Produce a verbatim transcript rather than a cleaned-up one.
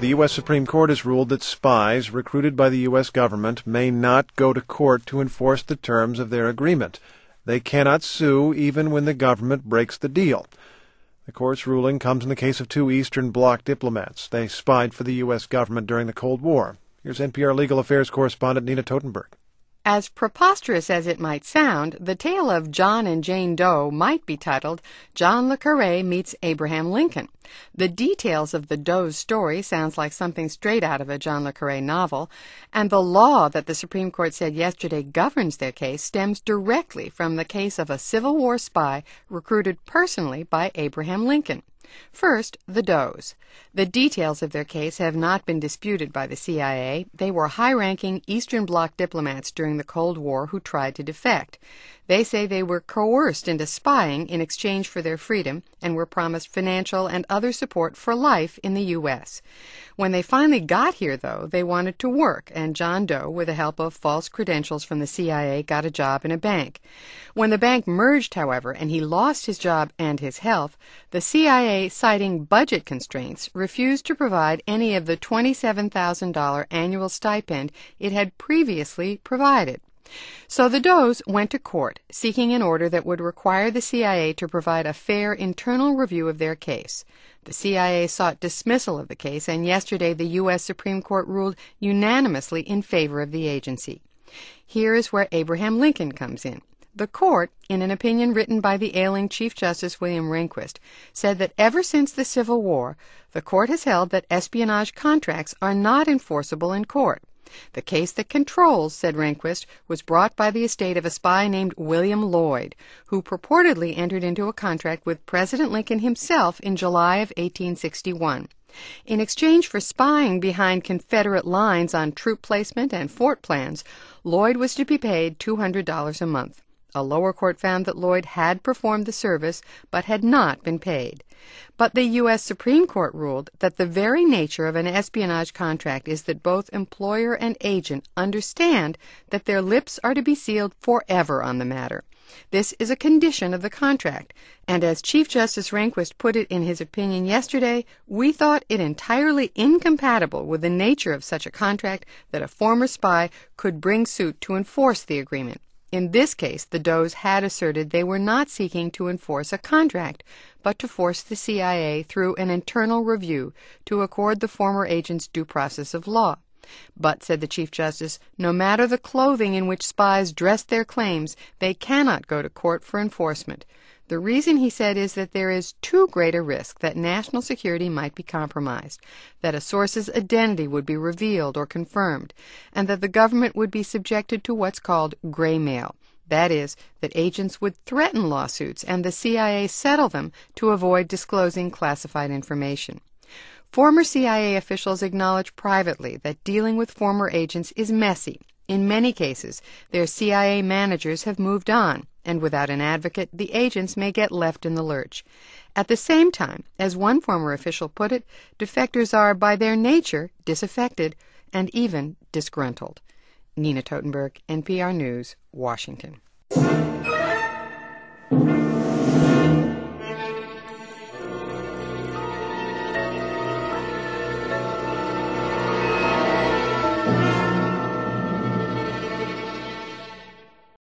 The U S Supreme Court has ruled that spies recruited by the U S government may not go to court to enforce the terms of their agreement. They cannot sue even when the government breaks the deal. The court's ruling comes in the case of two Eastern Bloc diplomats. They spied for the U S government during the Cold War. Here's N P R legal affairs correspondent Nina Totenberg. As preposterous as it might sound, the tale of John and Jane Doe might be titled John le Carré Meets Abraham Lincoln. The details of the Doe's story sounds like something straight out of a John le Carré novel, and the law that the Supreme Court said yesterday governs their case stems directly from the case of a Civil War spy recruited personally by Abraham Lincoln. First, the Does. The details of their case have not been disputed by the C I A. They were high-ranking Eastern Bloc diplomats during the Cold War who tried to defect. They say they were coerced into spying in exchange for their freedom and were promised financial and other support for life in the U S When they finally got here, though, they wanted to work, and John Doe, with the help of false credentials from the C I A, got a job in a bank. When the bank merged, however, and he lost his job and his health, the C I A, citing budget constraints, refused to provide any of the twenty-seven thousand dollars annual stipend it had previously provided. So the Does went to court, seeking an order that would require the C I A to provide a fair internal review of their case. The C I A sought dismissal of the case, and yesterday the U S Supreme Court ruled unanimously in favor of the agency. Here is where Abraham Lincoln comes in. The court, in an opinion written by the ailing Chief Justice William Rehnquist, said that ever since the Civil War, the court has held that espionage contracts are not enforceable in court. The case that controls, said Rehnquist, was brought by the estate of a spy named William Lloyd, who purportedly entered into a contract with President Lincoln himself in July of eighteen sixty-one. In exchange for spying behind Confederate lines on troop placement and fort plans, Lloyd was to be paid two hundred dollars a month. A lower court found that Lloyd had performed the service but had not been paid. But the U S Supreme Court ruled that the very nature of an espionage contract is that both employer and agent understand that their lips are to be sealed forever on the matter. This is a condition of the contract, and as Chief Justice Rehnquist put it in his opinion yesterday, we thought it entirely incompatible with the nature of such a contract that a former spy could bring suit to enforce the agreement. In this case, the Does had asserted they were not seeking to enforce a contract, but to force the C I A through an internal review to accord the former agents due process of law. But, said the Chief Justice, no matter the clothing in which spies dress their claims, they cannot go to court for enforcement. The reason, he said, is that there is too great a risk that national security might be compromised, that a source's identity would be revealed or confirmed, and that the government would be subjected to what's called gray mail. That is, that agents would threaten lawsuits and the C I A settle them to avoid disclosing classified information. Former C I A officials acknowledge privately that dealing with former agents is messy. In many cases, their C I A managers have moved on, and without an advocate, the agents may get left in the lurch. At the same time, as one former official put it, defectors are, by their nature, disaffected and even disgruntled. Nina Totenberg, N P R News, Washington.